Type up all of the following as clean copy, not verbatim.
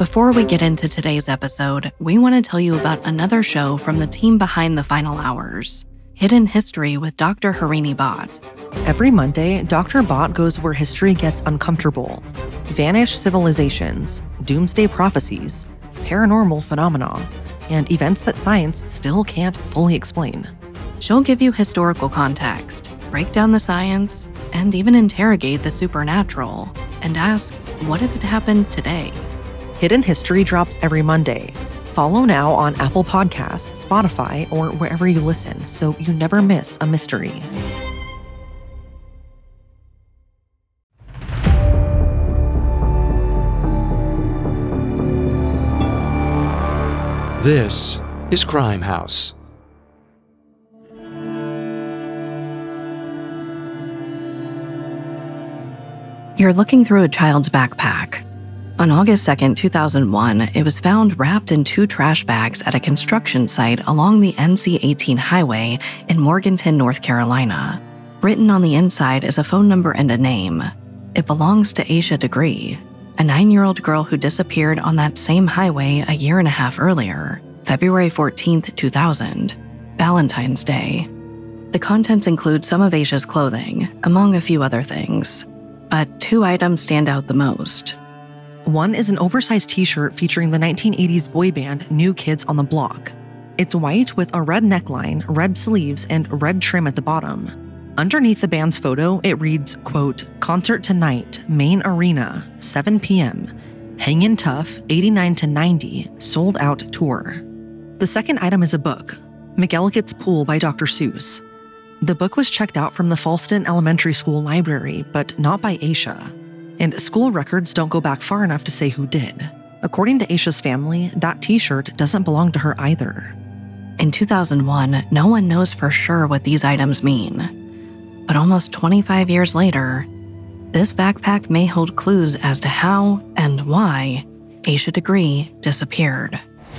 Before we get into today's episode, we want to tell you about another show from the team behind The Final Hours, Hidden History with Dr. Harini Bhatt. Every Monday, Dr. Bhatt goes where history gets uncomfortable. Vanished civilizations, doomsday prophecies, paranormal phenomena, and events that science still can't fully explain. She'll give you historical context, break down the science, and even interrogate the supernatural, and ask, what if it happened today? Hidden History drops every Monday. Follow now on Apple Podcasts, Spotify, or wherever you listen so you never miss a mystery. This is Crime House. You're looking through a child's backpack. On August 2nd, 2001, it was found wrapped in 2 trash bags at a construction site along the NC-18 highway in Morganton, North Carolina. Written on the inside is a phone number and a name. It belongs to Aisha Degree, a 9-year-old girl who disappeared on that same highway a year and a half earlier, February 14th, 2000, Valentine's Day. The contents include some of Aisha's clothing, among a few other things. But 2 items stand out the most. One is an oversized t-shirt featuring the 1980s boy band New Kids on the Block. It's white with a red neckline, red sleeves, and red trim at the bottom. Underneath the band's photo, it reads, quote, "Concert tonight, main arena, 7 p.m. Hangin' Tough, 89 to 90, sold out tour." The second item is a book, McElligot's Pool by Dr. Seuss. The book was checked out from the Falston Elementary School library, but not by Aisha. And school records don't go back far enough to say who did. According to Aisha's family, that t-shirt doesn't belong to her either. In 2001, no one knows for sure what these items mean. But almost 25 years later, this backpack may hold clues as to how and why Aisha Degree disappeared.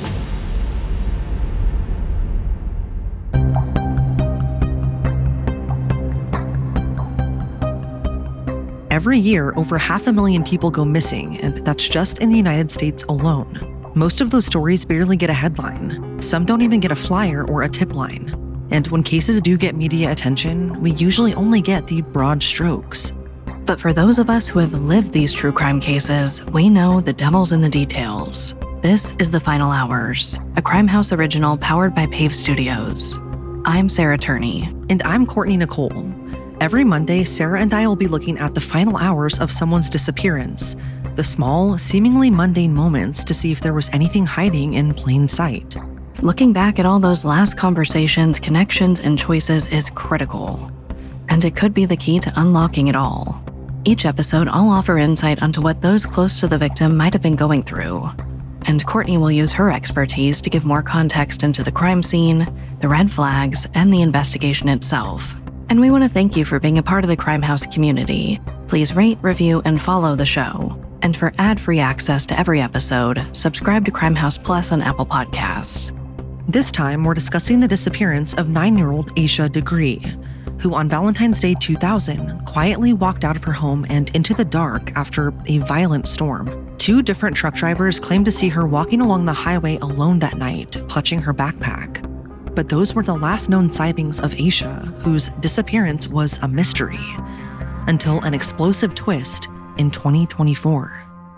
Every year, over 500,000 people go missing, and that's just in the United States alone. Most of those stories barely get a headline. Some don't even get a flyer or a tip line. And when cases do get media attention, we usually only get the broad strokes. But for those of us who have lived these true crime cases, we know the devil's in the details. This is The Final Hours, a Crime House original powered by Pave Studios. I'm Sarah Turney. And I'm Courtney Nicole. Every Monday, Sarah and I will be looking at the final hours of someone's disappearance, the small, seemingly mundane moments to see if there was anything hiding in plain sight. Looking back at all those last conversations, connections, and choices is critical, and it could be the key to unlocking it all. Each episode, I'll offer insight onto what those close to the victim might have been going through, and Courtney will use her expertise to give more context into the crime scene, the red flags, and the investigation itself. And we want to thank you for being a part of the Crime House community. Please rate, review, and follow the show. And for ad-free access to every episode, subscribe to Crime House Plus on Apple Podcasts. This time, we're discussing the disappearance of 9-year-old Aisha Degree, who on Valentine's Day 2000 quietly walked out of her home and into the dark after a violent storm. 2 different truck drivers claimed to see her walking along the highway alone that night, clutching her backpack. But those were the last known sightings of Aisha, whose disappearance was a mystery, until an explosive twist in 2024.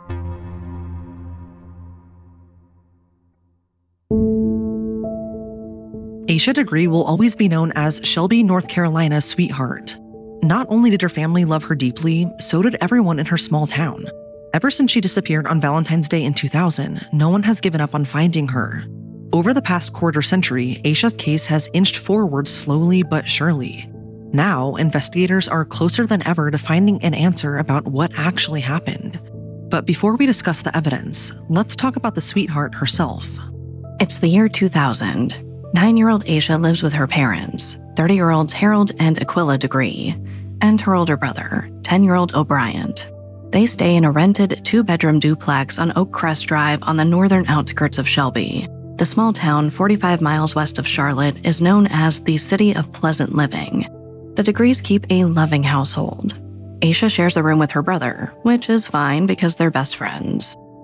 Aisha Degree will always be known as Shelby, North Carolina's sweetheart. Not only did her family love her deeply, so did everyone in her small town. Ever since she disappeared on Valentine's Day in 2000, no one has given up on finding her. Over the past quarter century, Aisha's case has inched forward slowly but surely. Now, investigators are closer than ever to finding an answer about what actually happened. But before we discuss the evidence, let's talk about the sweetheart herself. It's the year 2000. 9-year-old Aisha lives with her parents, 30-year-olds Harold and Aquila Degree, and her older brother, 10-year-old O'Brien. They stay in a rented 2-bedroom duplex on Oak Crest Drive on the northern outskirts of Shelby. The small town 45 miles west of Charlotte is known as the City of Pleasant Living. The Degrees keep a loving household. Aisha shares a room with her brother, which is fine because they're best friends.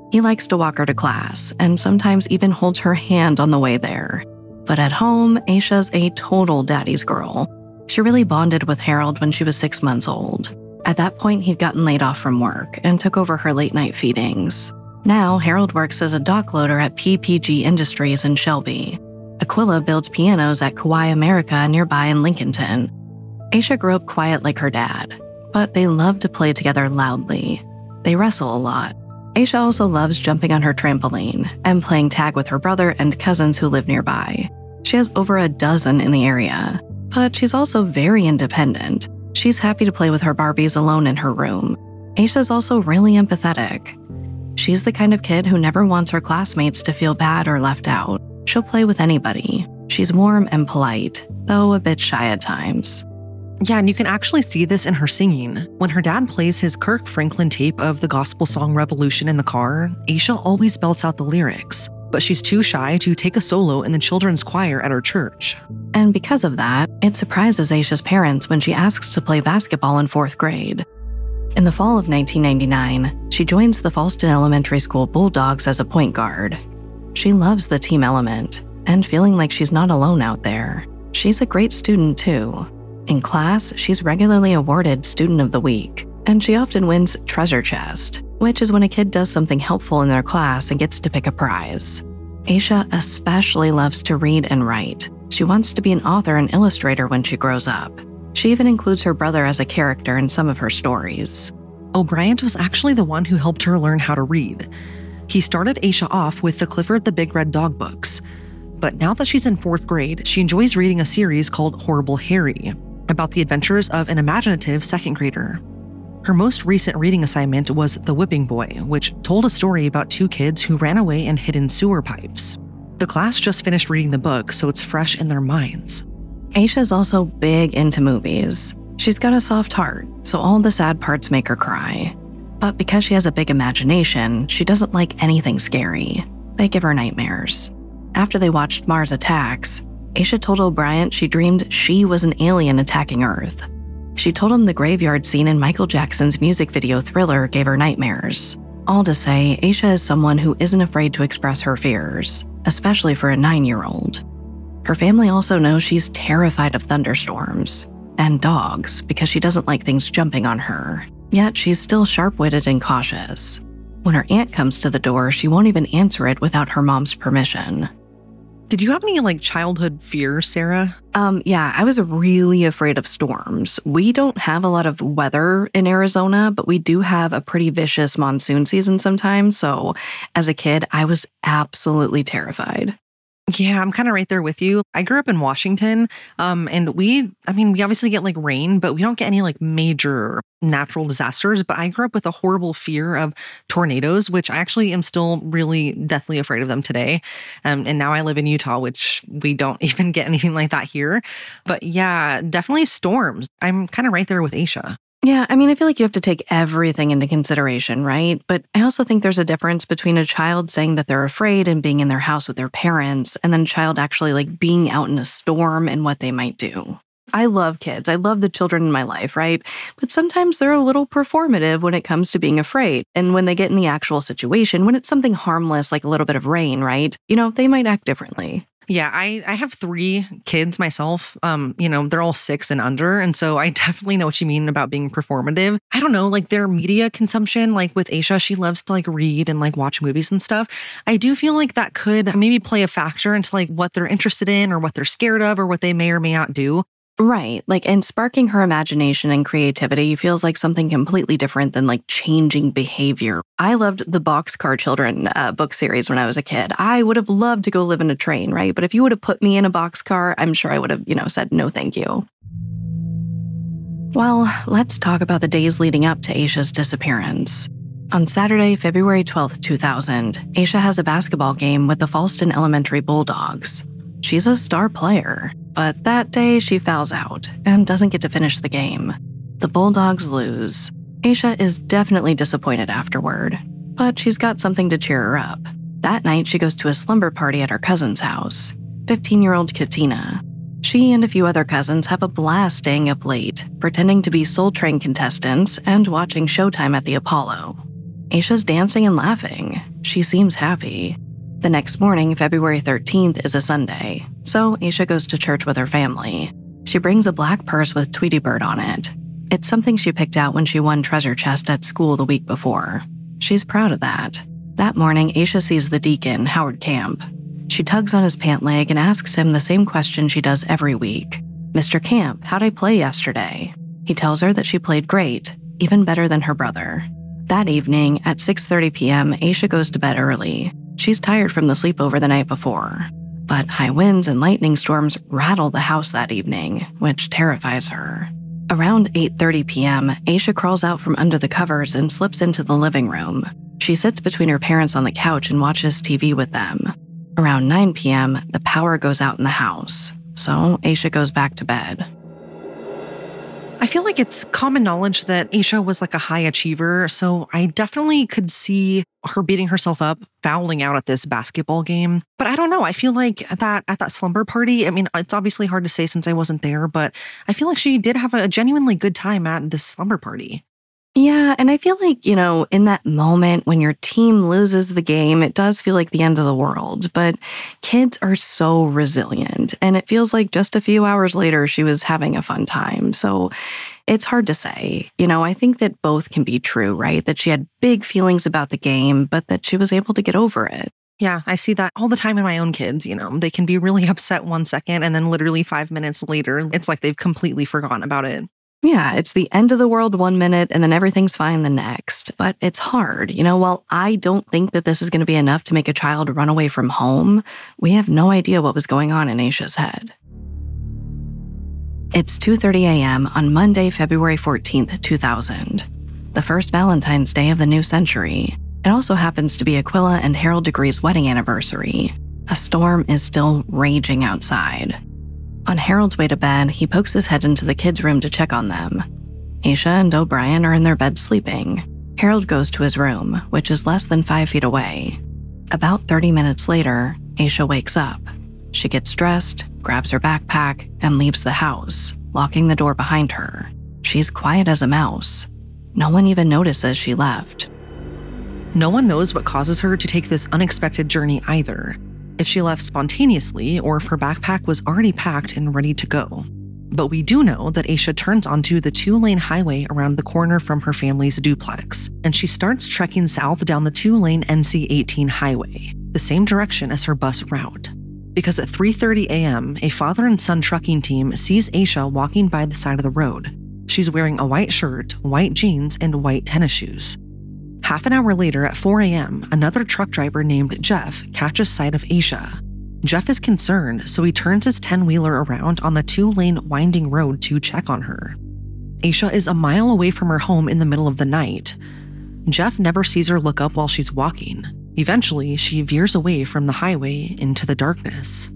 He likes to walk her to class and sometimes even holds her hand on the way there. But at home, Aisha's a total daddy's girl. She really bonded with Harold when she was 6 months old. At that point, he'd gotten laid off from work and took over her late-night feedings. Now, Harold works as a dock loader at PPG Industries in Shelby. Aquila builds pianos at Kauai America nearby in Lincolnton. Aisha grew up quiet like her dad, but they love to play together loudly. They wrestle a lot. Aisha also loves jumping on her trampoline and playing tag with her brother and cousins who live nearby. She has over a dozen in the area, but she's also very independent. She's happy to play with her Barbies alone in her room. Aisha's also really empathetic. She's the kind of kid who never wants her classmates to feel bad or left out. She'll play with anybody. She's warm and polite, though a bit shy at times. Yeah, and you can actually see this in her singing. When her dad plays his Kirk Franklin tape of the gospel song Revolution in the car, Aisha always belts out the lyrics, but she's too shy to take a solo in the children's choir at her church. And because of that, it surprises Aisha's parents when she asks to play basketball in 4th grade. In the fall of 1999, she joins the Fallston Elementary School Bulldogs as a point guard. She loves the team element and feeling like she's not alone out there. She's a great student too. In class, she's regularly awarded Student of the Week, and she often wins Treasure Chest, which is when a kid does something helpful in their class and gets to pick a prize. Aisha especially loves to read and write. She wants to be an author and illustrator when she grows up. She even includes her brother as a character in some of her stories. O'Brien was actually the one who helped her learn how to read. He started Aisha off with the Clifford the Big Red Dog books. But now that she's in 4th grade, she enjoys reading a series called Horrible Harry, about the adventures of an imaginative 2nd grader. Her most recent reading assignment was The Whipping Boy, which told a story about 2 kids who ran away and hid in sewer pipes. The class just finished reading the book, so it's fresh in their minds. Aisha's also big into movies. She's got a soft heart, so all the sad parts make her cry. But because she has a big imagination, she doesn't like anything scary. They give her nightmares. After they watched Mars Attacks, Aisha told O'Brien she dreamed she was an alien attacking Earth. She told him the graveyard scene in Michael Jackson's music video Thriller gave her nightmares. All to say, Aisha is someone who isn't afraid to express her fears, especially for a 9-year-old. Her family also knows she's terrified of thunderstorms and dogs because she doesn't like things jumping on her. Yet she's still sharp-witted and cautious. When her aunt comes to the door, she won't even answer it without her mom's permission. Did you have any childhood fears, Sarah? Yeah, I was really afraid of storms. We don't have a lot of weather in Arizona, but we do have a pretty vicious monsoon season sometimes. So as a kid, I was absolutely terrified. Yeah, I'm kind of right there with you. I grew up in Washington, and we obviously get rain, but we don't get any major natural disasters. But I grew up with a horrible fear of tornadoes, which I actually am still really deathly afraid of them today. And now I live in Utah, which we don't even get anything like that here. But yeah, definitely storms. I'm kind of right there with Aisha. Yeah, I feel like you have to take everything into consideration, right? But I also think there's a difference between a child saying that they're afraid and being in their house with their parents, and then a child actually being out in a storm and what they might do. I love kids. I love the children in my life, right? But sometimes they're a little performative when it comes to being afraid. And when they get in the actual situation, when it's something harmless, like a little bit of rain, right? They might act differently. Yeah, I have 3 kids myself. They're all 6 and under. And so I definitely know what you mean about being performative. I don't know, their media consumption, with Aisha, she loves to read and watch movies and stuff. I do feel like that could maybe play a factor into what they're interested in or what they're scared of or what they may or may not do. Right. And sparking her imagination and creativity feels like something completely different than changing behavior. I loved the Boxcar Children book series when I was a kid. I would have loved to go live in a train, right? But if you would have put me in a boxcar, I'm sure I would have, said no thank you. Well, let's talk about the days leading up to Aisha's disappearance. On Saturday, February 12th, 2000, Aisha has a basketball game with the Fallston Elementary Bulldogs. She's a star player, but that day she fouls out and doesn't get to finish the game. The Bulldogs lose. Aisha is definitely disappointed afterward, but she's got something to cheer her up. That night, she goes to a slumber party at her cousin's house, 15-year-old Katina. She and a few other cousins have a blast staying up late, pretending to be Soul Train contestants and watching Showtime at the Apollo. Aisha's dancing and laughing. She seems happy. The next morning, February 13th, is a Sunday, so Aisha goes to church with her family. She brings a black purse with Tweety Bird on it. It's something she picked out when she won treasure chest at school the week before. She's proud of that. That morning, Aisha sees the deacon, Howard Camp. She tugs on his pant leg and asks him the same question she does every week. "Mr. Camp, how'd I play yesterday?" He tells her that she played great, even better than her brother. That evening, at 6:30 p.m., Aisha goes to bed early. She's tired from the sleepover the night before. But high winds and lightning storms rattle the house that evening, which terrifies her. Around 8:30 p.m., Aisha crawls out from under the covers and slips into the living room. She sits between her parents on the couch and watches TV with them. Around 9 p.m., the power goes out in the house, so Aisha goes back to bed. I feel like it's common knowledge that Aisha was like a high achiever, so I definitely could see her beating herself up, fouling out at this basketball game. But I don't know. I feel like at that slumber party, I mean, it's obviously hard to say since I wasn't there, but I feel like she did have a genuinely good time at this slumber party. Yeah, and I feel like, in that moment when your team loses the game, it does feel like the end of the world. But kids are so resilient, and it feels like just a few hours later, she was having a fun time. So it's hard to say. I think that both can be true, right? That she had big feelings about the game, but that she was able to get over it. Yeah, I see that all the time in my own kids. They can be really upset 1 second, and then literally 5 minutes later, it's like they've completely forgotten about it. Yeah, it's the end of the world 1 minute and then everything's fine the next. But it's hard. While I don't think that this is going to be enough to make a child run away from home, we have no idea what was going on in Aisha's head. It's 2:30 a.m. on Monday, February 14th, 2000, the first Valentine's Day of the new century. It also happens to be Aquila and Harold Degree's wedding anniversary. A storm is still raging outside. On Harold's way to bed, he pokes his head into the kids' room to check on them. Aisha and O'Brien are in their bed sleeping. Harold goes to his room, which is less than 5 feet away. About 30 minutes later, Aisha wakes up. She gets dressed, grabs her backpack, and leaves the house, locking the door behind her. She's quiet as a mouse. No one even notices she left. No one knows what causes her to take this unexpected journey either. If she left spontaneously or if her backpack was already packed and ready to go. But we do know that Aisha turns onto the 2-lane highway around the corner from her family's duplex, and she starts trekking south down the 2-lane NC-18 highway, the same direction as her bus route. Because at 3:30 a.m., a father and son trucking team sees Aisha walking by the side of the road. She's wearing a white shirt, white jeans, and white tennis shoes. Half an hour later at 4 a.m., another truck driver named Jeff catches sight of Aisha. Jeff is concerned, so he turns his 10-wheeler around on the 2-lane winding road to check on her. Aisha is a mile away from her home in the middle of the night. Jeff never sees her look up while she's walking. Eventually, she veers away from the highway into the darkness.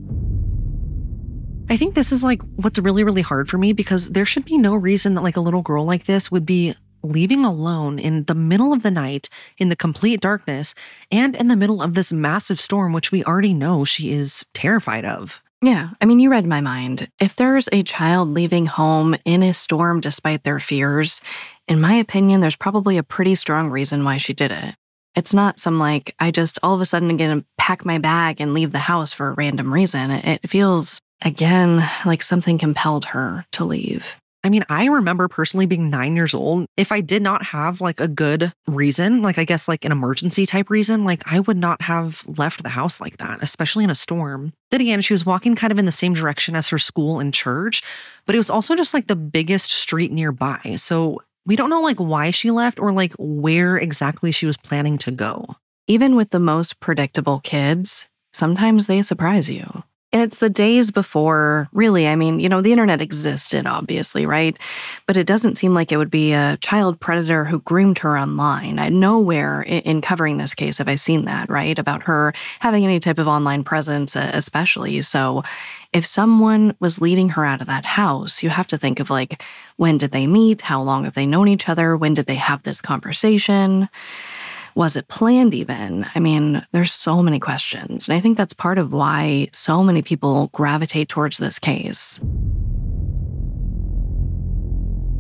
I think this is what's really, really hard for me, because there should be no reason that a little girl like this would be leaving alone in the middle of the night, in the complete darkness, and in the middle of this massive storm, which we already know she is terrified of. Yeah, you read my mind. If there's a child leaving home in a storm despite their fears, in my opinion, there's probably a pretty strong reason why she did it. It's not some I just all of a sudden gonna pack my bag and leave the house for a random reason. It feels, again, like something compelled her to leave. I remember personally being 9 years old. If I did not have a good reason, I guess an emergency type reason, I would not have left the house like that, especially in a storm. Then again, she was walking kind of in the same direction as her school and church, but it was also just the biggest street nearby. So we don't know why she left or where exactly she was planning to go. Even with the most predictable kids, sometimes they surprise you. And it's the days before, really, the internet existed, obviously, right? But it doesn't seem like it would be a child predator who groomed her online. Nowhere in covering this case have I seen that, right? About her having any type of online presence, especially. So if someone was leading her out of that house, you have to think of when did they meet? How long have they known each other? When did they have this conversation? Was it planned even? There's so many questions. And I think that's part of why so many people gravitate towards this case.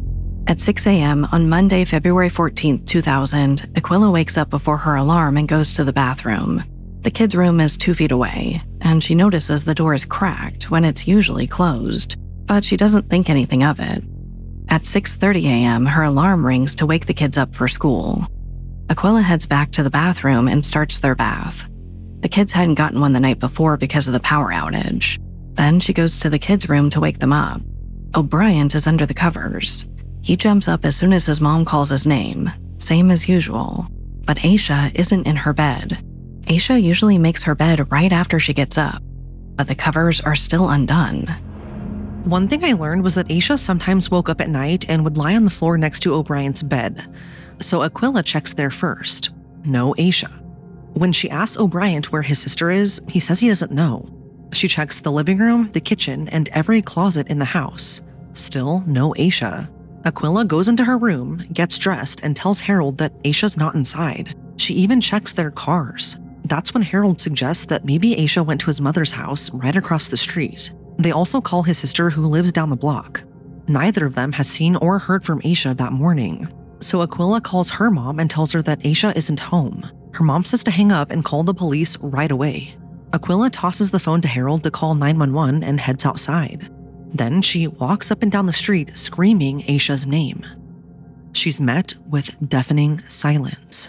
At 6 a.m. on Monday, February 14, 2000, Aquila wakes up before her alarm and goes to the bathroom. The kid's room is 2 feet away, and she notices the door is cracked when it's usually closed, but she doesn't think anything of it. At 6:30 a.m., her alarm rings to wake the kids up for school. Aquila heads back to the bathroom and starts their bath. The kids hadn't gotten one the night before because of the power outage. Then she goes to the kids' room to wake them up. O'Brien is under the covers. He jumps up as soon as his mom calls his name, same as usual. But Aisha isn't in her bed. Aisha usually makes her bed right after she gets up, but the covers are still undone. One thing I learned was that Aisha sometimes woke up at night and would lie on the floor next to O'Brien's bed. So Aquila checks there first. No Aisha. When she asks O'Brien where his sister is, he says he doesn't know. She checks the living room, the kitchen, and every closet in the house. Still no Aisha. Aquila goes into her room, gets dressed, and tells Harold that Aisha's not inside. She even checks their cars. That's when Harold suggests that maybe Aisha went to his mother's house right across the street. They also call his sister who lives down the block. Neither of them has seen or heard from Aisha that morning. So Aquila calls her mom and tells her that Aisha isn't home. Her mom says to hang up and call the police right away. Aquila tosses the phone to Harold to call 911 and heads outside. Then she walks up and down the street screaming Aisha's name. She's met with deafening silence.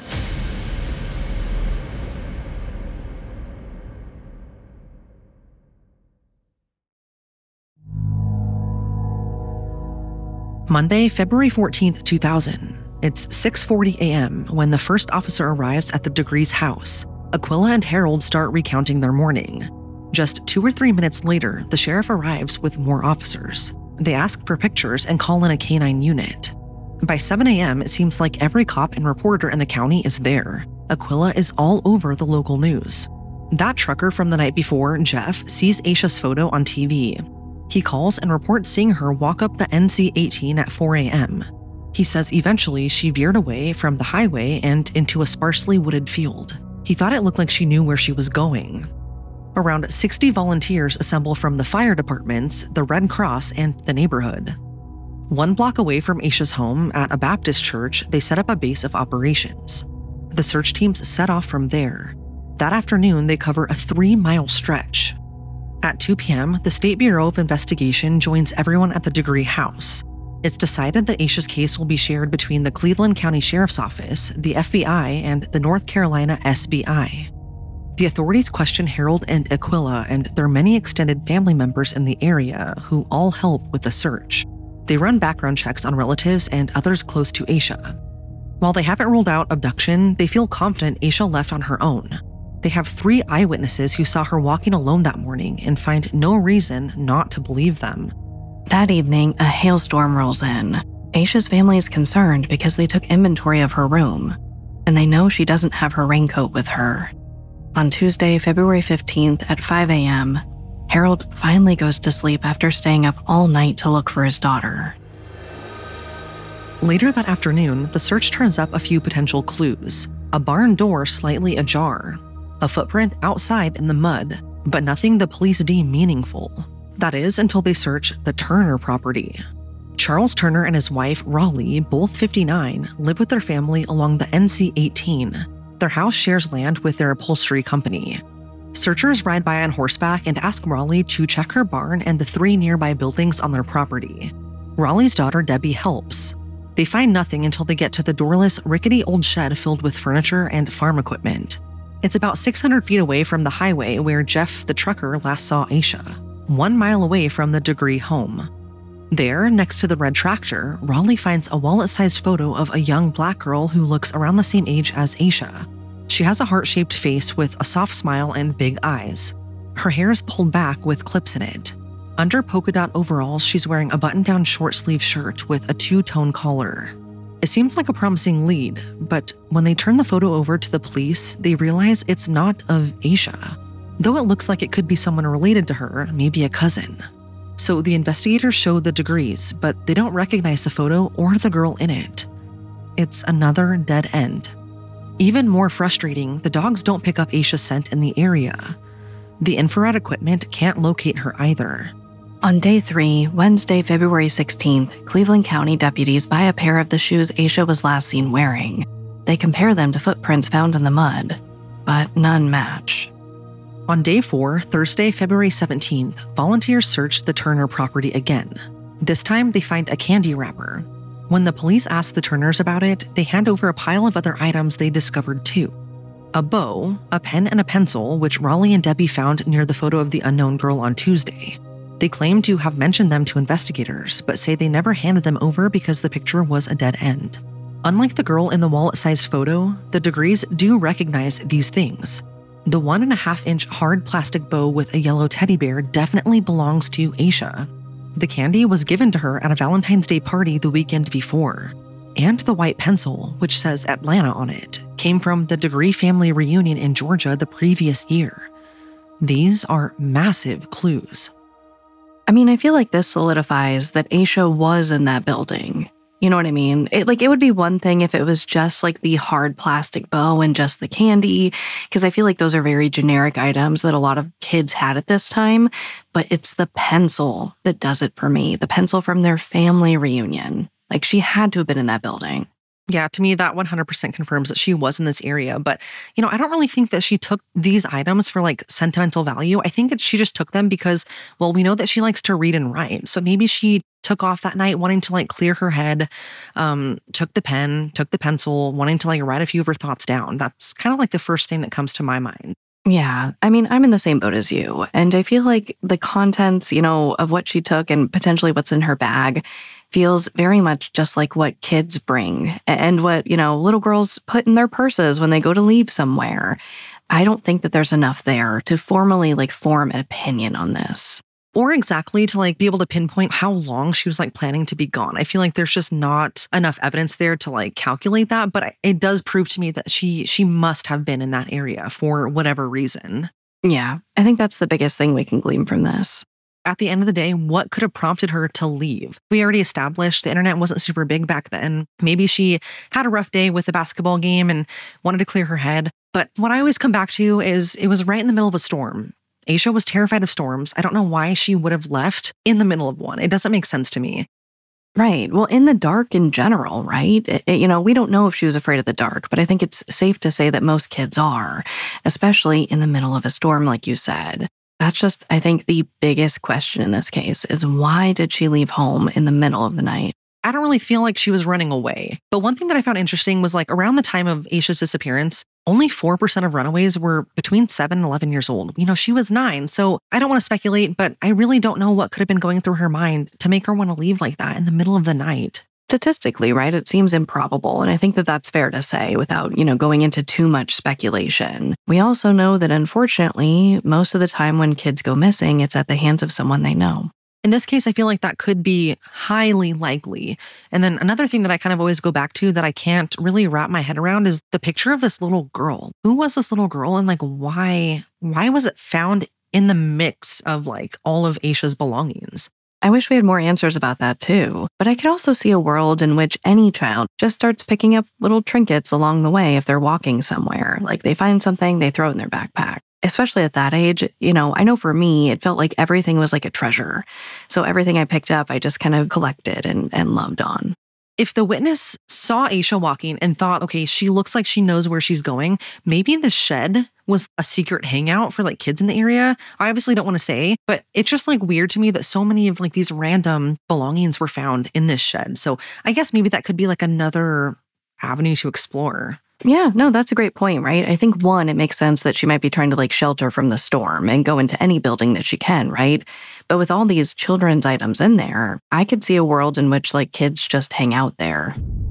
Monday, February 14th, 2000. It's 6:40 a.m. when the first officer arrives at the DeGrees house. Aquila and Harold start recounting their morning. Just 2 or 3 minutes later, the sheriff arrives with more officers. They ask for pictures and call in a canine unit. By 7 a.m., it seems like every cop and reporter in the county is there. Aquila is all over the local news. That trucker from the night before, Jeff, sees Aisha's photo on TV. He calls and reports seeing her walk up the NC-18 at 4 a.m. He says eventually she veered away from the highway and into a sparsely wooded field. He thought it looked like she knew where she was going. Around 60 volunteers assemble from the fire departments, the Red Cross, and the neighborhood. 1 block away from Aisha's home, at a Baptist church, they set up a base of operations. The search teams set off from there. That afternoon, they cover a 3-mile stretch. At 2 p.m., the State Bureau of Investigation joins everyone at the DeGree house. It's decided that Aisha's case will be shared between the Cleveland County Sheriff's Office, the FBI, and the North Carolina SBI. The authorities question Harold and Aquila and their many extended family members in the area who all help with the search. They run background checks on relatives and others close to Aisha. While they haven't ruled out abduction, they feel confident Aisha left on her own. They have 3 eyewitnesses who saw her walking alone that morning and find no reason not to believe them. That evening, a hailstorm rolls in. Aisha's family is concerned because they took inventory of her room, and they know she doesn't have her raincoat with her. On Tuesday, February 15th at 5 a.m., Harold finally goes to sleep after staying up all night to look for his daughter. Later that afternoon, the search turns up a few potential clues. A barn door slightly ajar, a footprint outside in the mud, but nothing the police deem meaningful. That is, until they search the Turner property. Charles Turner and his wife, Raleigh, both 59, live with their family along the NC-18. Their house shares land with their upholstery company. Searchers ride by on horseback and ask Raleigh to check her barn and the 3 nearby buildings on their property. Raleigh's daughter, Debbie, helps. They find nothing until they get to the doorless, rickety old shed filled with furniture and farm equipment. It's about 600 feet away from the highway where Jeff, the trucker, last saw Aisha, 1 mile away from the DeGree home. There, next to the red tractor, Raleigh finds a wallet-sized photo of a young black girl who looks around the same age as Aisha. She has a heart-shaped face with a soft smile and big eyes. Her hair is pulled back with clips in it. Under polka dot overalls, she's wearing a button-down short-sleeve shirt with a 2-tone collar. It seems like a promising lead, but when they turn the photo over to the police, they realize it's not of Aisha, though it looks like it could be someone related to her, maybe a cousin. So the investigators show the DeGrees, but they don't recognize the photo or the girl in it. It's another dead end. Even more frustrating, the dogs don't pick up Aisha's scent in the area. The infrared equipment can't locate her either. On day 3, Wednesday, February 16th, Cleveland County deputies buy a pair of the shoes Aisha was last seen wearing. They compare them to footprints found in the mud, but none match. On day 4, Thursday, February 17th, volunteers searched the Turner property again. This time, they find a candy wrapper. When the police ask the Turners about it, they hand over a pile of other items they discovered too. A bow, a pen, and a pencil, which Raleigh and Debbie found near the photo of the unknown girl on Tuesday. They claim to have mentioned them to investigators, but say they never handed them over because the picture was a dead end. Unlike the girl in the wallet-sized photo, the Degrees do recognize these things. The 1.5-inch hard plastic bow with a yellow teddy bear definitely belongs to Aisha. The candy was given to her at a Valentine's Day party the weekend before. And the white pencil, which says Atlanta on it, came from the Degree family reunion in Georgia the previous year. These are massive clues. I mean, I feel like this solidifies that Aisha was in that building. You know what I mean? It would be one thing if it was just like the hard plastic bow and just the candy, because I feel like those are very generic items that a lot of kids had at this time, but it's the pencil that does it for me. The pencil from their family reunion. Like, she had to have been in that building. Yeah, to me, that 100% confirms that she was in this area. But, I don't really think that she took these items for like sentimental value. I think that she just took them because, well, we know that she likes to read and write. So maybe she took off that night wanting to like clear her head, took the pen, took the pencil, wanting to like write a few of her thoughts down. That's kind of like the first thing that comes to my mind. Yeah, I mean, I'm in the same boat as you. And I feel like the contents, of what she took and potentially what's in her bag feels very much just like what kids bring and what, little girls put in their purses when they go to leave somewhere. I don't think that there's enough there to formally like form an opinion on this. Or exactly to like be able to pinpoint how long she was like planning to be gone. I feel like there's just not enough evidence there to like calculate that, but it does prove to me that she must have been in that area for whatever reason. Yeah, I think that's the biggest thing we can glean from this. At the end of the day, what could have prompted her to leave? We already established the internet wasn't super big back then. Maybe she had a rough day with the basketball game and wanted to clear her head. But what I always come back to is it was right in the middle of a storm. Aisha was terrified of storms. I don't know why she would have left in the middle of one. It doesn't make sense to me. Right. Well, in the dark in general, right? We don't know if she was afraid of the dark, but I think it's safe to say that most kids are, especially in the middle of a storm, like you said. That's just, I think, the biggest question in this case is why did she leave home in the middle of the night? I don't really feel like she was running away. But one thing that I found interesting was like around the time of Aisha's disappearance, only 4% of runaways were between 7 and 11 years old. She was 9. So I don't want to speculate, but I really don't know what could have been going through her mind to make her want to leave like that in the middle of the night. Statistically, right, it seems improbable. And I think that that's fair to say without, going into too much speculation. We also know that unfortunately, most of the time when kids go missing, it's at the hands of someone they know. In this case, I feel like that could be highly likely. And then another thing that I kind of always go back to that I can't really wrap my head around is the picture of this little girl. Who was this little girl and like why was it found in the mix of like all of Aisha's belongings? I wish we had more answers about that too. But I could also see a world in which any child just starts picking up little trinkets along the way if they're walking somewhere. Like they find something, they throw it in their backpack. Especially at that age, I know for me, it felt like everything was like a treasure. So everything I picked up, I just kind of collected and loved on. If the witness saw Aisha walking and thought, okay, she looks like she knows where she's going, maybe the shed was a secret hangout for like kids in the area. I obviously don't want to say, but it's just like weird to me that so many of like these random belongings were found in this shed. So I guess maybe that could be like another avenue to explore. Yeah, no, that's a great point, right? I think one, it makes sense that she might be trying to like shelter from the storm and go into any building that she can, right? But with all these children's items in there, I could see a world in which like kids just hang out there.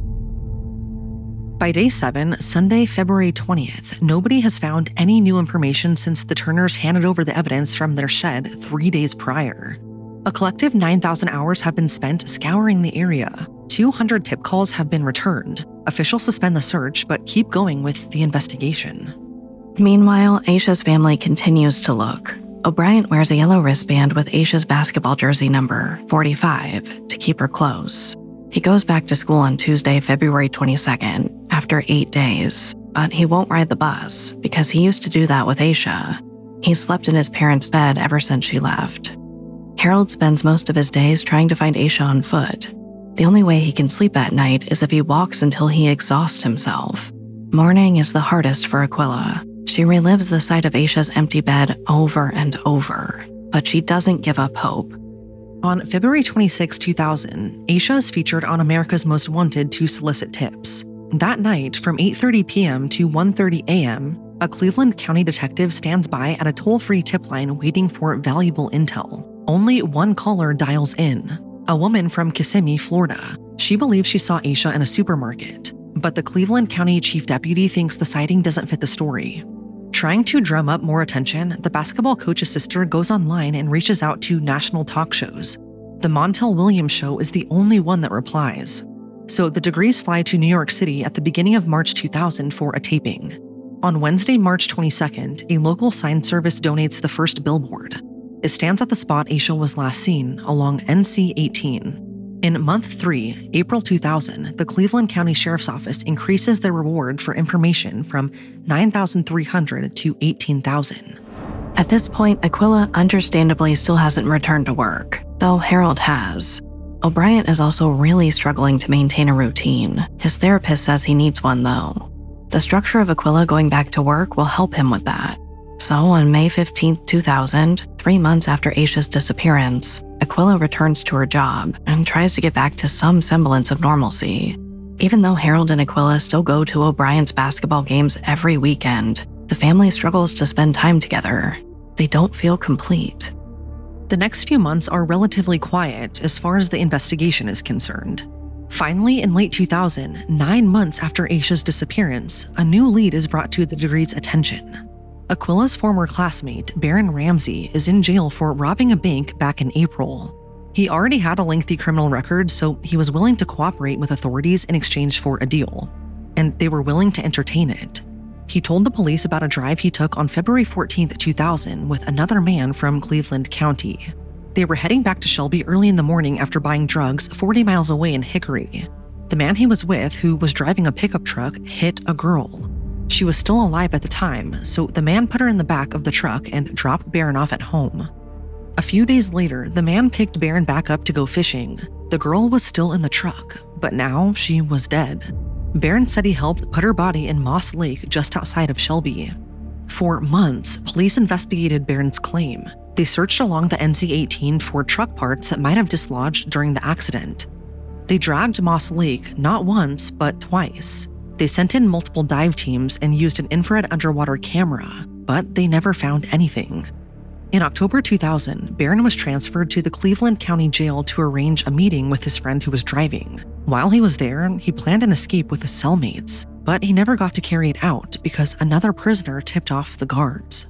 By day 7, Sunday, February 20th, nobody has found any new information since the Turners handed over the evidence from their shed 3 days prior. A collective 9,000 hours have been spent scouring the area. 200 tip calls have been returned. Officials suspend the search, but keep going with the investigation. Meanwhile, Aisha's family continues to look. O'Brien wears a yellow wristband with Aisha's basketball jersey number, 45, to keep her close. He goes back to school on Tuesday, February 22nd, after 8 days, but he won't ride the bus because he used to do that with Aisha. He slept in his parents' bed ever since she left. Harold spends most of his days trying to find Aisha on foot. The only way he can sleep at night is if he walks until he exhausts himself. Morning is the hardest for Aquila. She relives the sight of Aisha's empty bed over and over, but she doesn't give up hope. On February 26, 2000, Aisha is featured on America's Most Wanted to solicit tips. That night, from 8:30 p.m. to 1:30 a.m., a Cleveland County detective stands by at a toll-free tip line waiting for valuable intel. Only one caller dials in, a woman from Kissimmee, Florida. She believes she saw Aisha in a supermarket, but the Cleveland County chief deputy thinks the sighting doesn't fit the story. Trying to drum up more attention, the basketball coach's sister goes online and reaches out to national talk shows. The Montel Williams Show is the only one that replies. So the Degrees fly to New York City at the beginning of March 2000 for a taping. On Wednesday, March 22nd, a local sign service donates the first billboard. It stands at the spot Aisha was last seen, along NC 18. In month 3, April 2000, the Cleveland County Sheriff's Office increases their reward for information from $9,300 to $18,000. At this point, Aquila understandably still hasn't returned to work, though Harold has. O'Brien is also really struggling to maintain a routine. His therapist says he needs one, though. The structure of Aquila going back to work will help him with that. So on May 15, 2000, 3 months after Aisha's disappearance, Aquila returns to her job and tries to get back to some semblance of normalcy. Even though Harold and Aquila still go to O'Brien's basketball games every weekend, the family struggles to spend time together. They don't feel complete. The next few months are relatively quiet as far as the investigation is concerned. Finally, in late 2000, 9 months after Aisha's disappearance, a new lead is brought to the Degrees' attention. Aquila's former classmate, Baron Ramsey, is in jail for robbing a bank back in April. He already had a lengthy criminal record, so he was willing to cooperate with authorities in exchange for a deal, and they were willing to entertain it. He told the police about a drive he took on February 14, 2000 with another man from Cleveland County. They were heading back to Shelby early in the morning after buying drugs 40 miles away in Hickory. The man he was with, who was driving a pickup truck, hit a girl. She was still alive at the time, so the man put her in the back of the truck and dropped Baron off at home. A few days later, the man picked Baron back up to go fishing. The girl was still in the truck, but now she was dead. Baron said he helped put her body in Moss Lake just outside of Shelby. For months, police investigated Baron's claim. They searched along the NC-18 for truck parts that might have dislodged during the accident. They dragged Moss Lake not once, but twice. They sent in multiple dive teams and used an infrared underwater camera, but they never found anything. In October 2000, Baron was transferred to the Cleveland County Jail to arrange a meeting with his friend who was driving. While he was there, he planned an escape with his cellmates, but he never got to carry it out because another prisoner tipped off the guards.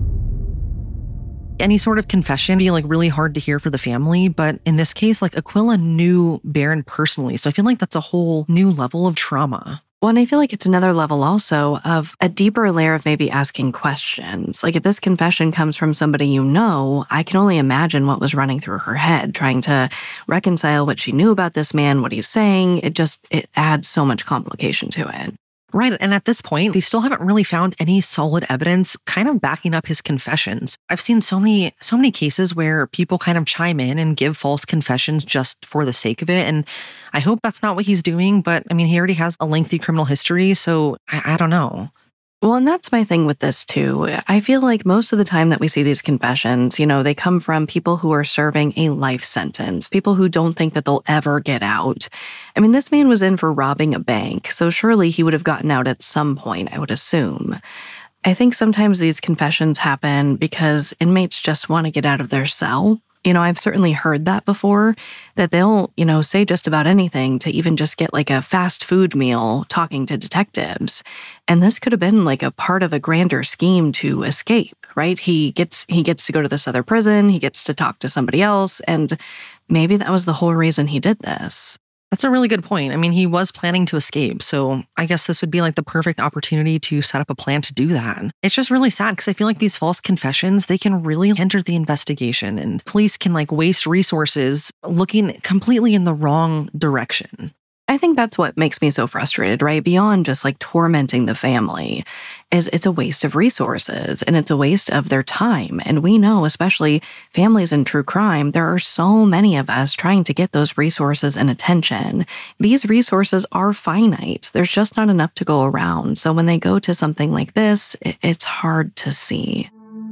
Any sort of confession would be really hard to hear for the family, but in this case, Aquila knew Baron personally, so I feel like that's a whole new level of trauma. Well, and I feel like it's another level also of a deeper layer of maybe asking questions. If this confession comes from somebody you know, I can only imagine what was running through her head, trying to reconcile what she knew about this man, what he's saying. It adds so much complication to it. Right, and at this point, they still haven't really found any solid evidence kind of backing up his confessions. I've seen so many cases where people kind of chime in and give false confessions just for the sake of it, and I hope that's not what he's doing, but he already has a lengthy criminal history, so I don't know. Well, and that's my thing with this too. I feel like most of the time that we see these confessions, they come from people who are serving a life sentence, people who don't think that they'll ever get out. This man was in for robbing a bank, so surely he would have gotten out at some point, I would assume. I think sometimes these confessions happen because inmates just want to get out of their cell. I've certainly heard that before, that they'll, say just about anything to even just get a fast food meal talking to detectives. And this could have been a part of a grander scheme to escape, right? He gets to go to this other prison, he gets to talk to somebody else, and maybe that was the whole reason he did this. That's a really good point. He was planning to escape, so I guess this would be the perfect opportunity to set up a plan to do that. It's just really sad because I feel like these false confessions, they can really hinder the investigation, and police can waste resources looking completely in the wrong direction. I think that's what makes me so frustrated, right? Beyond just like tormenting the family, is it's a waste of resources and it's a waste of their time. And we know, especially families in true crime, there are so many of us trying to get those resources and attention. These resources are finite. There's just not enough to go around. So when they go to something like this, it's hard to see.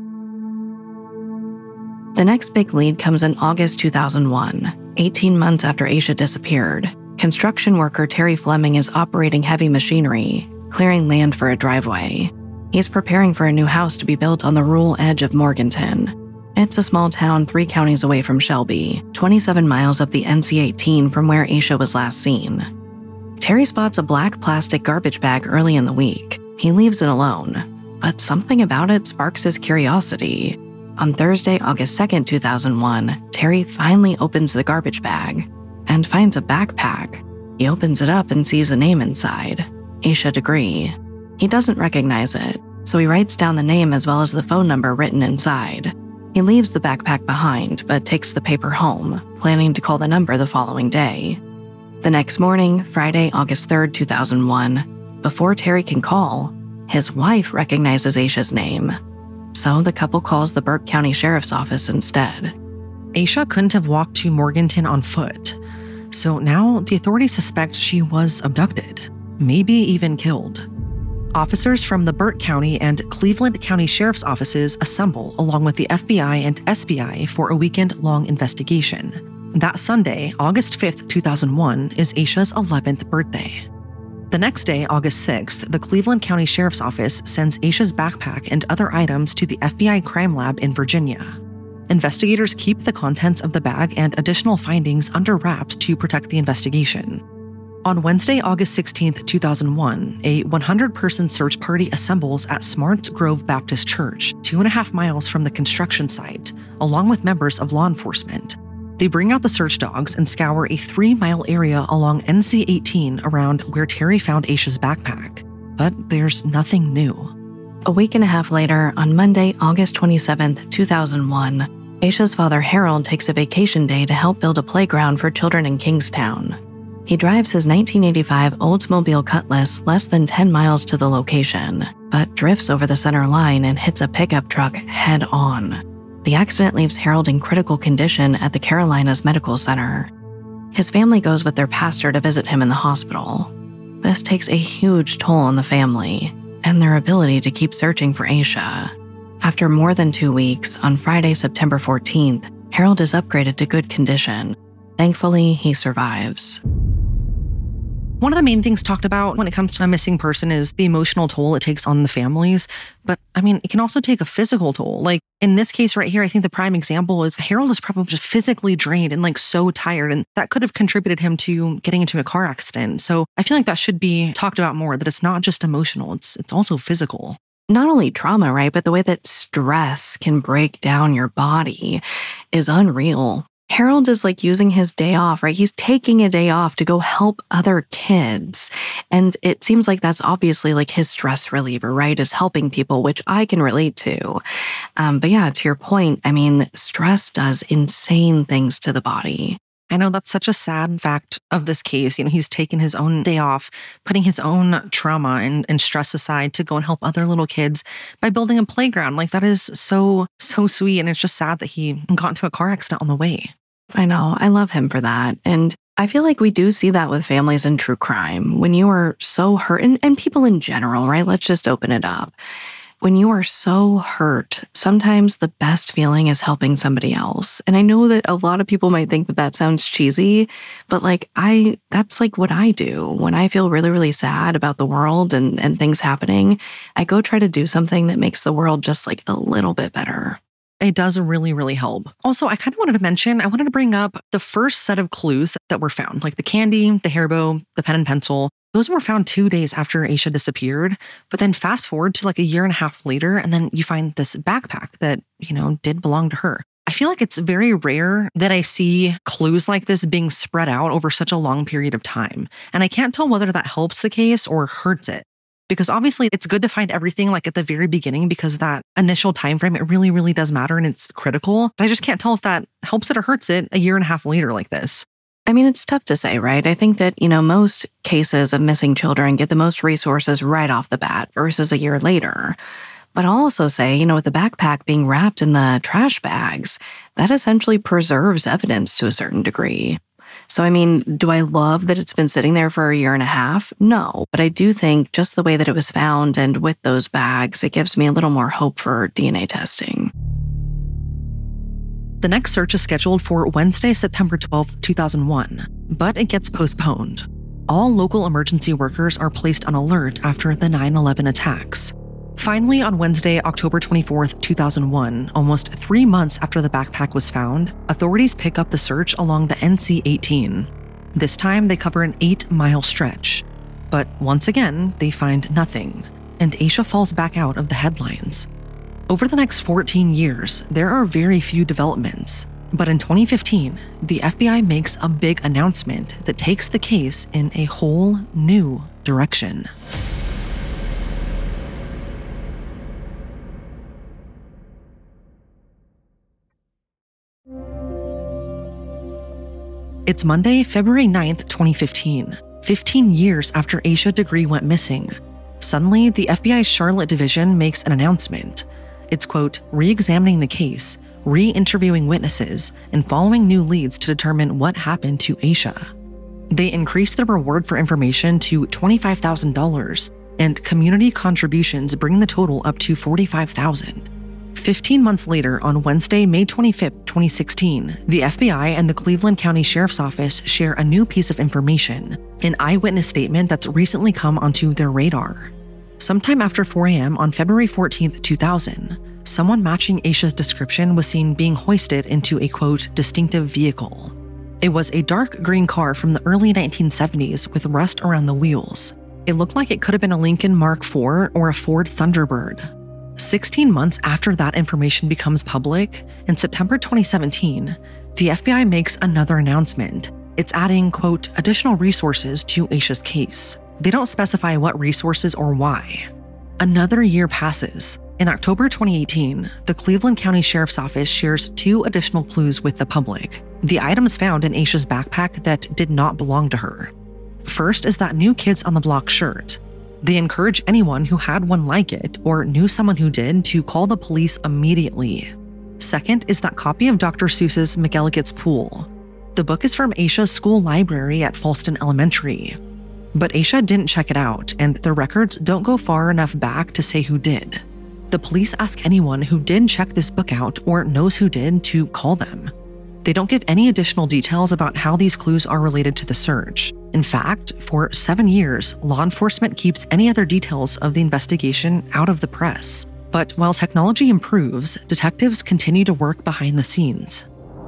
The next big lead comes in August 2001, 18 months after Aisha disappeared. Construction worker Terry Fleming is operating heavy machinery, clearing land for a driveway. He's preparing for a new house to be built on the rural edge of Morganton. It's a small town 3 counties away from Shelby, 27 miles up the NC-18 from where Aisha was last seen. Terry spots a black plastic garbage bag early in the week. He leaves it alone, but something about it sparks his curiosity. On Thursday, August 2nd, 2001, Terry finally opens the garbage bag and finds a backpack. He opens it up and sees a name inside, Aisha Degree. He doesn't recognize it, so he writes down the name as well as the phone number written inside. He leaves the backpack behind, but takes the paper home, planning to call the number the following day. The next morning, Friday, August 3rd, 2001, before Terry can call, his wife recognizes Aisha's name. So the couple calls the Burke County Sheriff's Office instead. Aisha couldn't have walked to Morganton on foot. So now the authorities suspect she was abducted, maybe even killed. Officers from the Burke County and Cleveland County Sheriff's Offices assemble along with the FBI and SBI for a weekend-long investigation. That Sunday, August 5th, 2001, is Aisha's 11th birthday. The next day, August 6th, the Cleveland County Sheriff's Office sends Aisha's backpack and other items to the FBI crime lab in Virginia. Investigators keep the contents of the bag and additional findings under wraps to protect the investigation. On Wednesday, August 16, 2001, a 100-person search party assembles at Smart Grove Baptist Church, 2.5 miles from the construction site, along with members of law enforcement. They bring out the search dogs and scour a 3-mile area along NC-18 around where Terry found Aisha's backpack. But there's nothing new. A week and a half later, on Monday, August 27, 2001, Aisha's father Harold takes a vacation day to help build a playground for children in Kingstown. He drives his 1985 Oldsmobile Cutlass less than 10 miles to the location, but drifts over the center line and hits a pickup truck head-on. The accident leaves Harold in critical condition at the Carolinas Medical Center. His family goes with their pastor to visit him in the hospital. This takes a huge toll on the family and their ability to keep searching for Aisha. After more than 2 weeks, on Friday, September 14th, Harold is upgraded to good condition. Thankfully, he survives. One of the main things talked about when it comes to a missing person is the emotional toll it takes on the families. But it can also take a physical toll. Like in this case right here, I think the prime example is Harold is probably just physically drained and so tired. And that could have contributed him to getting into a car accident. So I feel like that should be talked about more, that it's not just emotional, it's also physical. Not only trauma, right, but the way that stress can break down your body is unreal. Harold is using his day off, right? He's taking a day off to go help other kids. And it seems like that's obviously his stress reliever, right? Is helping people, which I can relate to. But yeah, to your point, stress does insane things to the body. I know that's such a sad fact of this case. He's taken his own day off, putting his own trauma and stress aside to go and help other little kids by building a playground. That is so sweet. And it's just sad that he got into a car accident on the way. I know. I love him for that. And I feel like we do see that with families in true crime. When you are so hurt, and people in general, right? Let's just open it up. When you are so hurt, sometimes the best feeling is helping somebody else. And I know that a lot of people might think that sounds cheesy, but that's what I do. When I feel really, really sad about the world and things happening, I go try to do something that makes the world just a little bit better. It does really, really help. Also, I kind of wanted to bring up the first set of clues that were found, like the candy, the hair bow, the pen and pencil. Those were found 2 days after Aisha disappeared. But then fast forward to 1.5 years later, and then you find this backpack that, did belong to her. I feel like it's very rare that I see clues like this being spread out over such a long period of time. And I can't tell whether that helps the case or hurts it. Because obviously it's good to find everything at the very beginning, because that initial time frame, it really, really does matter and it's critical. But I just can't tell if that helps it or hurts it 1.5 years later like this. I mean, it's tough to say, right? I think that, most cases of missing children get the most resources right off the bat versus a year later. But I'll also say, with the backpack being wrapped in the trash bags, that essentially preserves evidence to a certain degree. So, I mean, do I love that it's been sitting there for a year and a half? No, but I do think just the way that it was found and with those bags, it gives me a little more hope for DNA testing. The next search is scheduled for Wednesday, September 12, 2001, but it gets postponed. All local emergency workers are placed on alert after the 9/11 attacks. Finally, on Wednesday, October 24th, 2001, almost 3 months after the backpack was found, authorities pick up the search along the NC-18. This time, they cover an 8-mile stretch. But once again, they find nothing, and Aisha falls back out of the headlines. Over the next 14 years, there are very few developments. But in 2015, the FBI makes a big announcement that takes the case in a whole new direction. It's Monday, February 9th, 2015, 15 years after Aisha Degree went missing. Suddenly, the FBI's Charlotte division makes an announcement. It's, quote, re-examining the case, re-interviewing witnesses, and following new leads to determine what happened to Aisha. They increased the reward for information to $25,000, and community contributions bring the total up to $45,000. 15 months later, on Wednesday, May 25, 2016, the FBI and the Cleveland County Sheriff's Office share a new piece of information, an eyewitness statement that's recently come onto their radar. Sometime after 4 a.m. on February 14, 2000, someone matching Aisha's description was seen being hoisted into a, quote, distinctive vehicle. It was a dark green car from the early 1970s with rust around the wheels. It looked like it could have been a Lincoln Mark IV or a Ford Thunderbird. 16 months after that information becomes public, in September 2017, the FBI makes another announcement. It's adding, quote, additional resources to Aisha's case. They don't specify what resources or why. Another year passes. In October 2018, the Cleveland County Sheriff's Office shares 2 additional clues with the public. The items found in Aisha's backpack that did not belong to her. First is that New Kids on the Block shirt. They encourage anyone who had one like it or knew someone who did to call the police immediately. Second is that copy of Dr. Seuss's McElligot's Pool. The book is from Aisha's school library at Falston Elementary. But Aisha didn't check it out, and the records don't go far enough back to say who did. The police ask anyone who did check this book out or knows who did to call them. They don't give any additional details about how these clues are related to the search. In fact, for 7 years, law enforcement keeps any other details of the investigation out of the press. But while technology improves, detectives continue to work behind the scenes.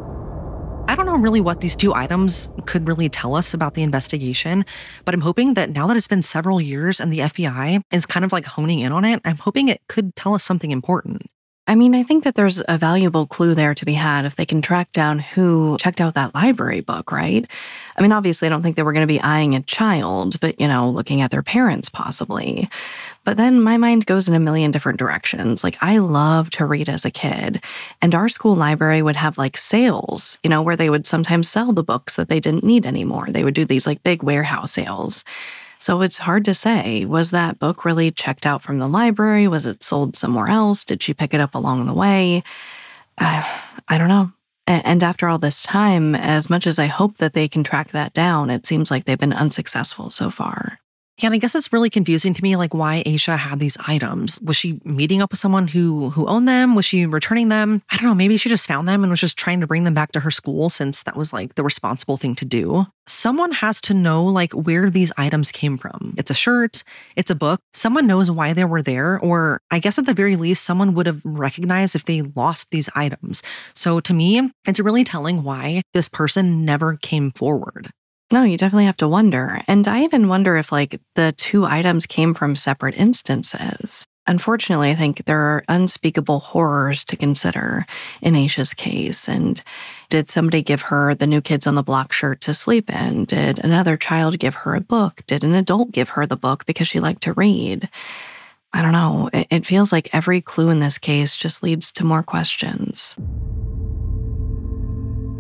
I don't know really what these 2 items could really tell us about the investigation, but I'm hoping that now that it's been several years and the FBI is kind of like honing in on it, I'm hoping it could tell us something important. I mean, I think that there's a valuable clue there to be had if they can track down who checked out that library book, right? I mean, obviously, I don't think they were going to be eyeing a child, but, looking at their parents possibly. But then my mind goes in a million different directions. Like, I love to read as a kid, and our school library would have sales, where they would sometimes sell the books that they didn't need anymore. They would do these big warehouse sales. So it's hard to say, was that book really checked out from the library? Was it sold somewhere else? Did she pick it up along the way? I don't know. And after all this time, as much as I hope that they can track that down, it seems like they've been unsuccessful so far. Yeah, and I guess it's really confusing to me, why Aisha had these items. Was she meeting up with someone who owned them? Was she returning them? I don't know. Maybe she just found them and was just trying to bring them back to her school since that was the responsible thing to do. Someone has to know where these items came from. It's a shirt. It's a book. Someone knows why they were there, or I guess at the very least, someone would have recognized if they lost these items. So to me, it's really telling why this person never came forward. No, you definitely have to wonder. And I even wonder if the 2 items came from separate instances. Unfortunately, I think there are unspeakable horrors to consider in Aisha's case. And did somebody give her the New Kids on the Block shirt to sleep in? Did another child give her a book? Did an adult give her the book because she liked to read? I don't know. It feels like every clue in this case just leads to more questions.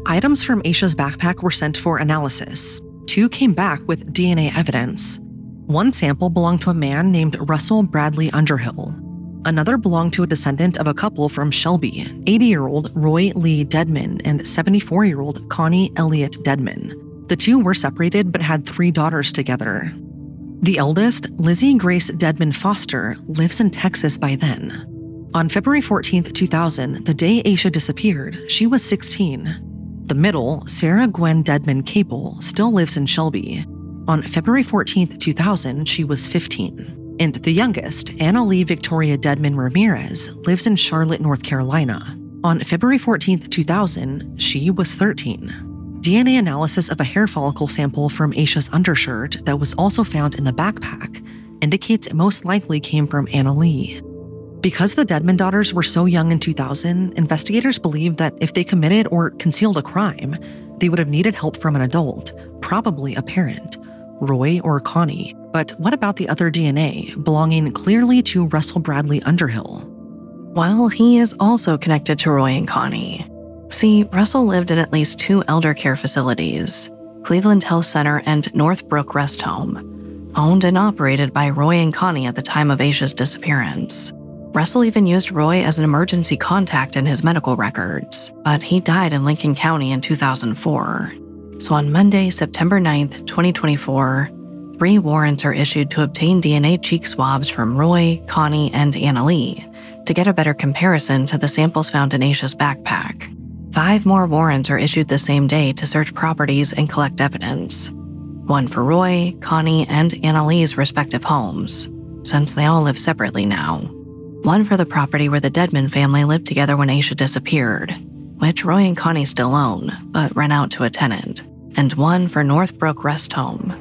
items from Aisha's backpack were sent for analysis. 2 came back with DNA evidence. 1 sample belonged to a man named Russell Bradley Underhill. Another belonged to a descendant of a couple from Shelby, 80-year-old Roy Lee Dedman and 74-year-old Connie Elliott Dedman. The 2 were separated but had 3 daughters together. The eldest, Lizzie Grace Dedman Foster, lives in Texas by then. On February 14, 2000, the day Aisha disappeared, she was 16. The middle, Sarah Gwen Dedman Capel, still lives in Shelby. On February 14, 2000, she was 15. And the youngest, Anna Lee Victoria Dedman Ramirez, lives in Charlotte, North Carolina. On February 14, 2000, she was 13. DNA analysis of a hair follicle sample from Aisha's undershirt that was also found in the backpack indicates it most likely came from Anna Lee. Because the Dedman daughters were so young in 2000, investigators believe that if they committed or concealed a crime, they would have needed help from an adult, probably a parent, Roy or Connie. But what about the other DNA, belonging clearly to Russell Bradley Underhill? Well, he is also connected to Roy and Connie. See, Russell lived in at least 2 elder care facilities, Cleveland Health Center and Northbrook Rest Home, owned and operated by Roy and Connie at the time of Aisha's disappearance. Russell even used Roy as an emergency contact in his medical records, but he died in Lincoln County in 2004. So on Monday, September 9th, 2024, 3 warrants are issued to obtain DNA cheek swabs from Roy, Connie, and Anna Lee to get a better comparison to the samples found in Aisha's backpack. 5 more warrants are issued the same day to search properties and collect evidence. 1 for Roy, Connie, and Anna Lee's respective homes, since they all live separately now. 1 for the property where the Dedman family lived together when Aisha disappeared, which Roy and Connie still own, but rent out to a tenant, and 1 for Northbrook Rest Home.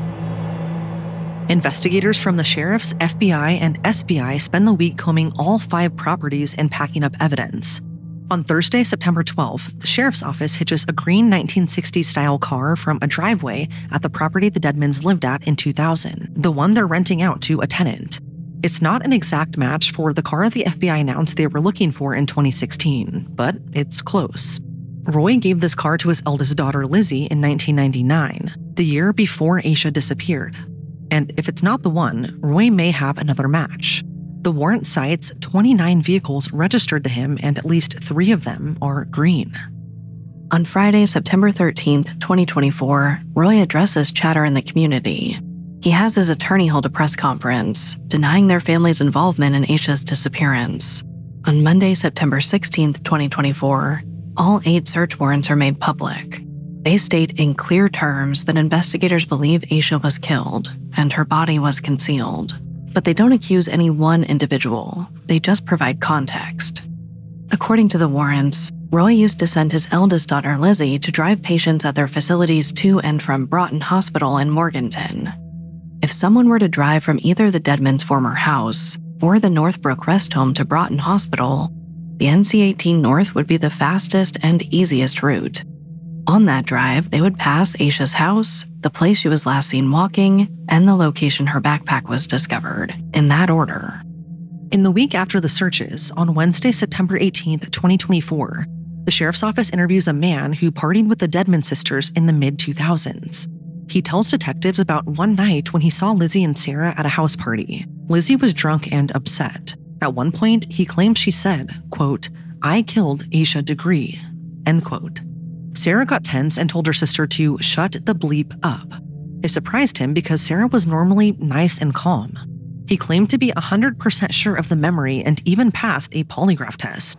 Investigators from the sheriff's, FBI, and SBI spend the week combing all 5 properties and packing up evidence. On Thursday, September 12th, the sheriff's office hitches a green 1960s-style car from a driveway at the property the Dedmans lived at in 2000, the one they're renting out to a tenant. It's not an exact match for the car the FBI announced they were looking for in 2016, but it's close. Roy gave this car to his eldest daughter Lizzie in 1999, the year before Aisha disappeared. And if it's not the one, Roy may have another match. The warrant cites 29 vehicles registered to him, and at least 3 of them are green. On Friday, September 13th, 2024, Roy addresses chatter in the community. He has his attorney hold a press conference, denying their family's involvement in Aisha's disappearance. On Monday, September 16th, 2024, all 8 search warrants are made public. They state in clear terms that investigators believe Aisha was killed and her body was concealed. But they don't accuse any one individual, they just provide context. According to the warrants, Roy used to send his eldest daughter Lizzie to drive patients at their facilities to and from Broughton Hospital in Morganton. If someone were to drive from either the Dedmans' former house or the Northbrook Rest Home to Broughton Hospital, the NC-18 North would be the fastest and easiest route. On that drive, they would pass Aisha's house, the place she was last seen walking, and the location her backpack was discovered, in that order. In the week after the searches, on Wednesday, September 18th, 2024, the sheriff's office interviews a man who partied with the Dedman sisters in the mid-2000s. He tells detectives about one night when he saw Lizzie and Sarah at a house party. Lizzie was drunk and upset. At one point, he claims she said, quote, "I killed Aisha Degree," end quote. Sarah got tense and told her sister to shut the bleep up. It surprised him because Sarah was normally nice and calm. He claimed to be 100% sure of the memory and even passed a polygraph test.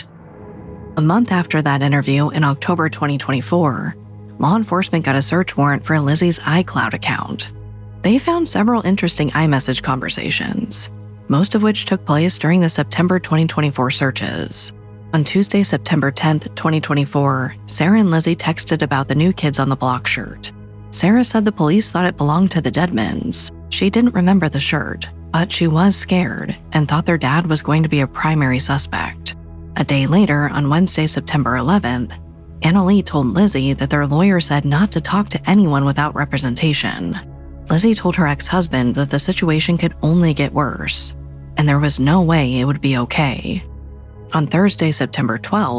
A month after that interview, in October 2024, law enforcement got a search warrant for Lizzie's iCloud account. They found several interesting iMessage conversations, most of which took place during the September 2024 searches. On Tuesday, September 10th, 2024, Sarah and Lizzie texted about the New Kids on the Block shirt. Sarah said the police thought it belonged to the Dedmans. She didn't remember the shirt, but she was scared and thought their dad was going to be a primary suspect. A day later, on Wednesday, September 11th, Anna Lee told Lizzie that their lawyer said not to talk to anyone without representation. Lizzie told her ex-husband that the situation could only get worse, and there was no way it would be okay. On Thursday, September 12th,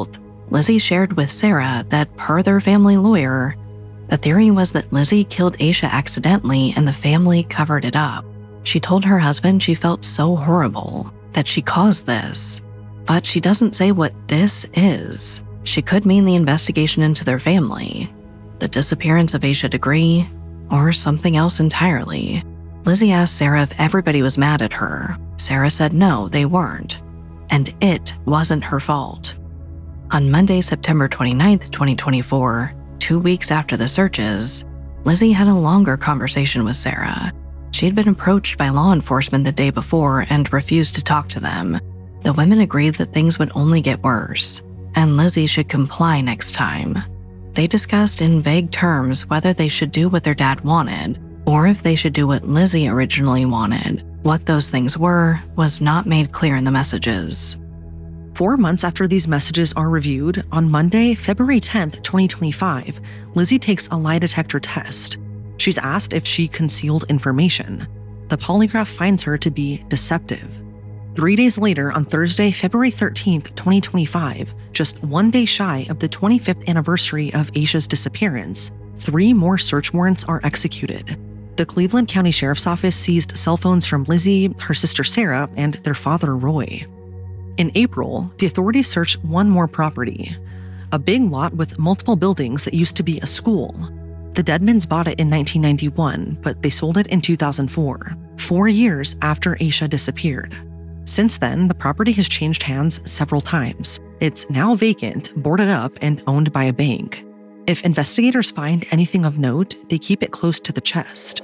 Lizzie shared with Sarah that per their family lawyer, the theory was that Lizzie killed Aisha accidentally and the family covered it up. She told her husband she felt so horrible that she caused this, but she doesn't say what this is. She could mean the investigation into their family, the disappearance of Aisha Degree, or something else entirely. Lizzie asked Sarah if everybody was mad at her. Sarah said no, they weren't, and it wasn't her fault. On Monday, September 29th, 2024, 2 weeks after the searches, Lizzie had a longer conversation with Sarah. She'd been approached by law enforcement the day before and refused to talk to them. The women agreed that things would only get worse, and Lizzie should comply next time. They discussed in vague terms whether they should do what their dad wanted, or if they should do what Lizzie originally wanted. What those things were was not made clear in the messages. 4 months after these messages are reviewed, on Monday, February 10th, 2025, Lizzie takes a lie detector test. She's asked if she concealed information. The polygraph finds her to be deceptive. 3 days later, on Thursday, February 13th, 2025, just 1 day shy of the 25th anniversary of Aisha's disappearance, 3 more search warrants are executed. The Cleveland County Sheriff's Office seized cell phones from Lizzie, her sister Sarah, and their father Roy. In April, the authorities searched one more property, a big lot with multiple buildings that used to be a school. The Deadmans bought it in 1991, but they sold it in 2004, 4 years after Aisha disappeared. Since then, the property has changed hands several times. It's now vacant, boarded up, and owned by a bank. If investigators find anything of note, they keep it close to the chest.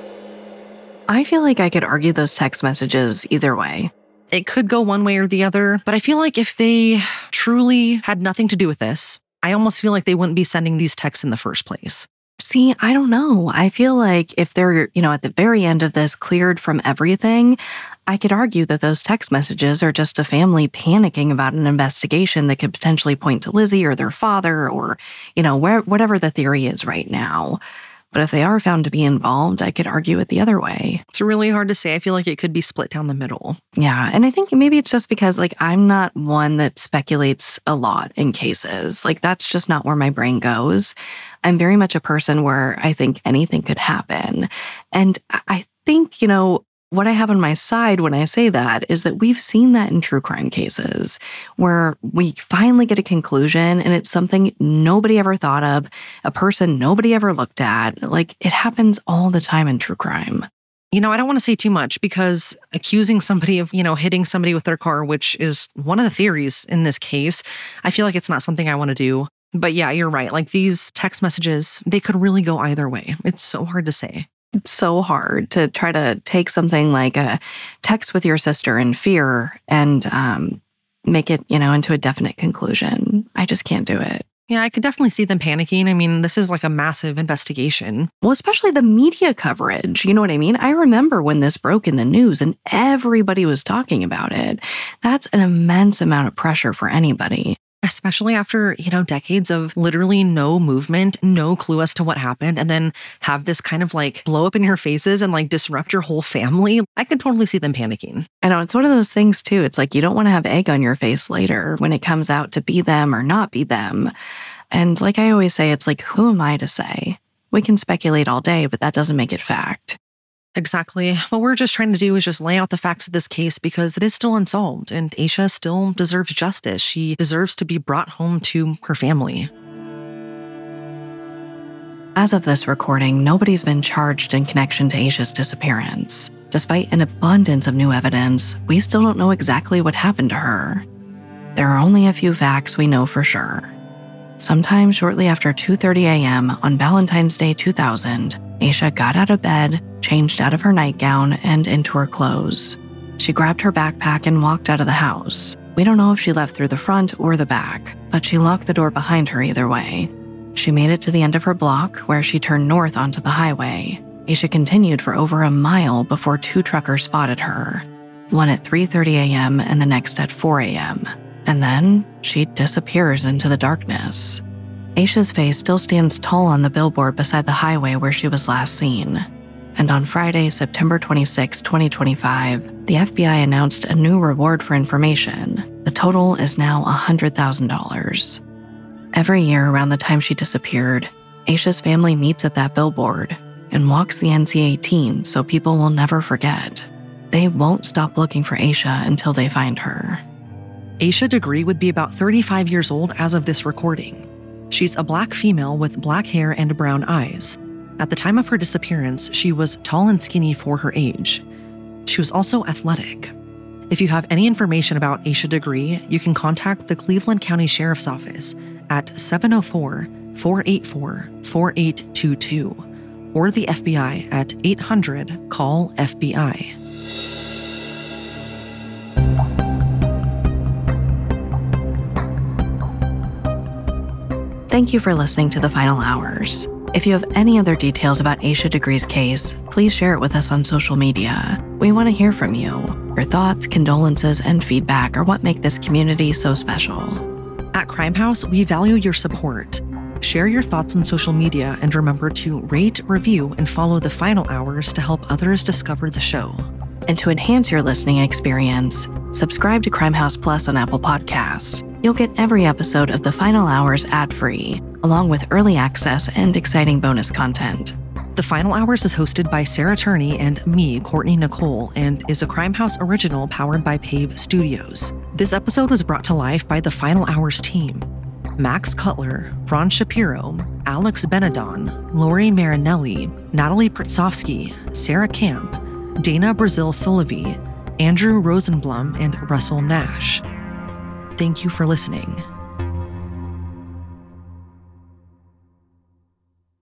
I feel like I could argue those text messages either way. It could go one way or the other, but I feel like if they truly had nothing to do with this, I almost feel like they wouldn't be sending these texts in the first place. See, I don't know. I feel like if they're, at the very end of this cleared from everything, I could argue that those text messages are just a family panicking about an investigation that could potentially point to Lizzie or their father or, whatever the theory is right now. But if they are found to be involved, I could argue it the other way. It's really hard to say. I feel like it could be split down the middle. Yeah, and I think maybe it's just because, I'm not one that speculates a lot in cases. That's just not where my brain goes. I'm very much a person where I think anything could happen. And I think, what I have on my side when I say that is that we've seen that in true crime cases where we finally get a conclusion and it's something nobody ever thought of, a person nobody ever looked at. It happens all the time in true crime. I don't want to say too much because accusing somebody of, hitting somebody with their car, which is one of the theories in this case, I feel like it's not something I want to do. But yeah, you're right. These text messages, they could really go either way. It's so hard to say. It's so hard to try to take something like a text with your sister in fear and make it, into a definite conclusion. I just can't do it. Yeah, I could definitely see them panicking. I mean, this is a massive investigation. Well, especially the media coverage. You know what I mean? I remember when this broke in the news and everybody was talking about it. That's an immense amount of pressure for anybody. Especially after, decades of literally no movement, no clue as to what happened, and then have this kind of blow up in your faces and disrupt your whole family. I could totally see them panicking. I know, it's one of those things too. It's you don't want to have egg on your face later when it comes out to be them or not be them. And I always say, it's who am I to say? We can speculate all day, but that doesn't make it fact. Exactly. What we're just trying to do is just lay out the facts of this case because it is still unsolved and Aisha still deserves justice. She deserves to be brought home to her family. As of this recording, nobody's been charged in connection to Aisha's disappearance. Despite an abundance of new evidence, we still don't know exactly what happened to her. There are only a few facts we know for sure. Sometime shortly after 2:30 a.m. on Valentine's Day 2000, Aisha got out of bed, changed out of her nightgown and into her clothes. She grabbed her backpack and walked out of the house. We don't know if she left through the front or the back, but she locked the door behind her either way. She made it to the end of her block, where she turned north onto the highway. Aisha continued for over a mile before 2 truckers spotted her, one at 3:30 a.m. and the next at 4 a.m. And then she disappears into the darkness. Aisha's face still stands tall on the billboard beside the highway where she was last seen. And on Friday, September 26, 2025, the FBI announced a new reward for information. The total is now $100,000. Every year around the time she disappeared, Aisha's family meets at that billboard and walks the NC-18 so people will never forget. They won't stop looking for Aisha until they find her. Aisha Degree would be about 35 years old as of this recording. She's a Black female with black hair and brown eyes. At the time of her disappearance, she was tall and skinny for her age. She was also athletic. If you have any information about Aisha Degree, you can contact the Cleveland County Sheriff's Office at 704-484-4822 or the FBI at 800-CALL-FBI. Thank you for listening to The Final Hours. If you have any other details about Aisha Degree's case, please share it with us on social media. We want to hear from you. Your thoughts, condolences, and feedback are what make this community so special. At Crimehouse, we value your support. Share your thoughts on social media and remember to rate, review, and follow The Final Hours to help others discover the show. And to enhance your listening experience, subscribe to Crimehouse Plus on Apple Podcasts. You'll get every episode of The Final Hours ad-free, along with early access and exciting bonus content. The Final Hours is hosted by Sarah Turney and me, Courtney Nicole, and is a Crimehouse original powered by Pave Studios. This episode was brought to life by the Final Hours team: Max Cutler, Ron Shapiro, Alex Benedon, Lori Marinelli, Natalie Pritzovsky, Sarah Camp, Dana Brazil Solivi, Andrew Rosenblum, and Russell Nash. Thank you for listening.